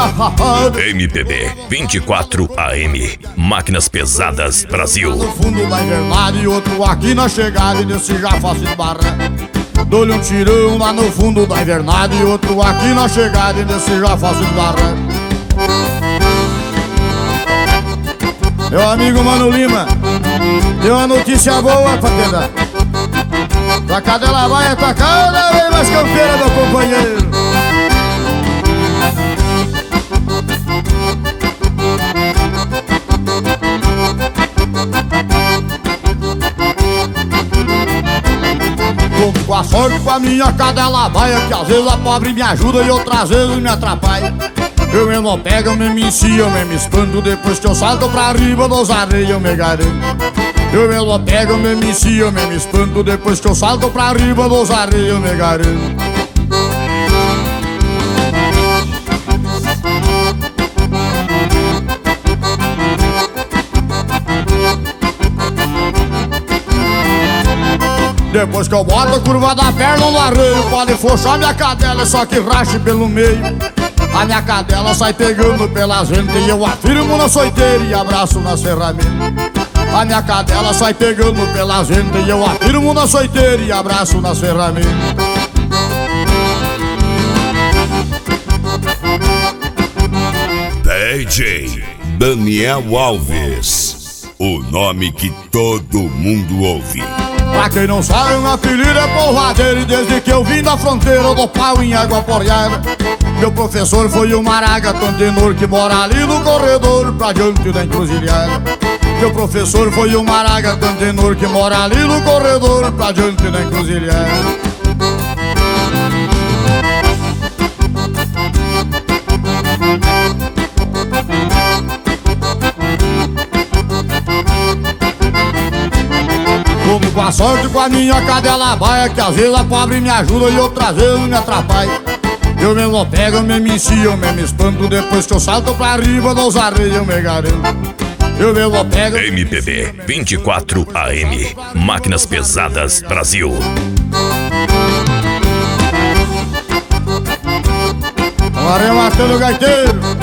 safado. MPB 24 AM, Máquinas Pesadas Brasil. No fundo da invernada e outro aqui na chegada, e desse já faço esbarrar. Dou-lhe um tirão lá no fundo da invernada e outro aqui na chegada, e desse já faço esbarrar. Meu amigo Mano Lima, tem uma notícia boa pra te dar. Tua cadela vai, tua cada vez mais campeira, meu companheiro. Tô com a sorte com a minha cadela baia, que às vezes a pobre me ajuda e outras vezes me atrapalha. Eu mesmo pego, eu mesmo encio, eu mesmo espanto, depois que eu salto pra riba dos areios eu me garanto. Eu mesmo pego, eu mesmo encio, eu mesmo espanto, depois que eu salto pra riba dos areios eu me garanto. Depois que eu boto a curva da perna no arreio, pode forçar minha cadela, só que rache pelo meio. A minha cadela sai pegando pelas ventas e eu afirmo na soiteira e abraço nas ferramentas. A minha cadela sai pegando pelas ventas e eu afirmo na soiteira e abraço nas ferramentas. DJ Daniel Alves, o nome que todo mundo ouve. Pra quem não sabe, meu apelido é Polvadeiro, e desde que eu vim da fronteira eu dou pau em água porreada. Meu professor foi o Maragaton tenor que mora ali no corredor pra diante da encruzilhada. Meu professor foi o Maragaton tenor que mora ali no corredor pra diante da encruzilhada. Como com a sorte com a minha cadela baia, que às vezes a pobre me ajuda e outras vezes me atrapalha. Eu mesmo pego, eu mesmo encio, eu mesmo espanto, depois que eu salto pra riba dos areios eu me garanto. Eu mesmo pego. MPB 24 AM, Máquinas Pesadas Brasil. Agora eu matando o gaiteiro.